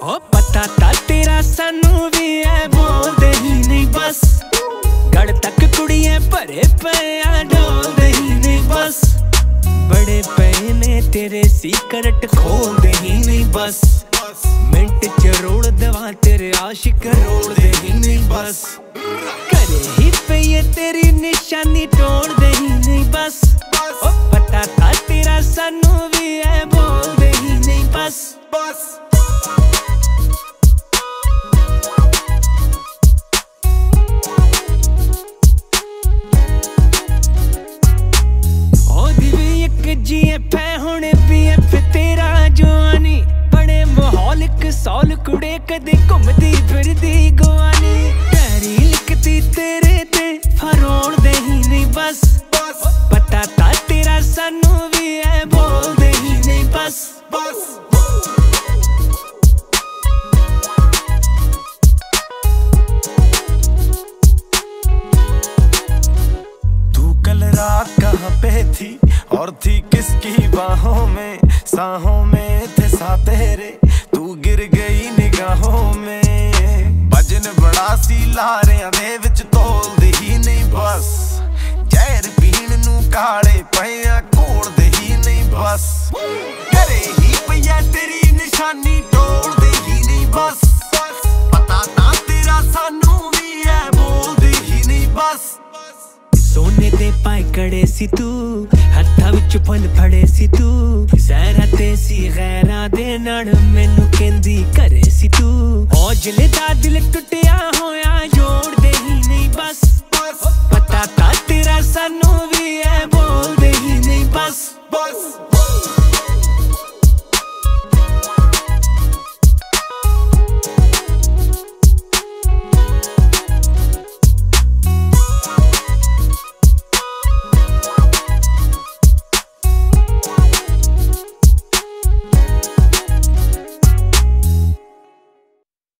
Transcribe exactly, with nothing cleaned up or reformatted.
ओ पता ता तेरा सानू भी है, बोलदे ही नहीं बस। गड़ तक कुड़ियां भरे पे आ, डोलदे ही नहीं बस। बड़े पे ने तेरे सीक्रेट खोलदे ही नहीं बस। मिंट च रोड़ दवा तेरे आशिक रोलदे ही नहीं बस। करे ही पे ये तेरी निशानी तोड़दे ही नहीं बस। ओ पता था तेरा सानू भी है, बोलदे ही नहीं बस बस। जी फै हुणे भी फे तेरा जवानी, बड़े माहौलिक सौल कुड़े कदे घुमदी फिरदी गवानी। पैरी लिखती तेरे ते फरोड़ दे ही नहीं बस। पता ता तेरा सानू भी है, बोलदे ही नहीं बस बस। तू कल रात कहाँ पे थी और थी किसकी बाहों में? साहों में थे सा तेरे, तू गिर गई निगाहों में। भजन बड़ा सी लारियां दे विच तोलदे ही नहीं बस। जहर पीण नू काले पिया घोलदे ही नहीं बस। करे ही पिया तेरी निशानी तोड़दे ही नहीं बस। पता ना तेरा सानू भी है, बोलदे ही नहीं बस। सोने दे पाए कड़े सी तू, हत्था विच फल फड़े सी तू। सहरा ते सी गैरां दे नाल मैनू कहंदी करे सी तू। औजले दा दिल टुटिया होया, जोड़दे ही नहीं बस। पता ता तेरा सानू भी है, बोलदे ही नहीं बस बस।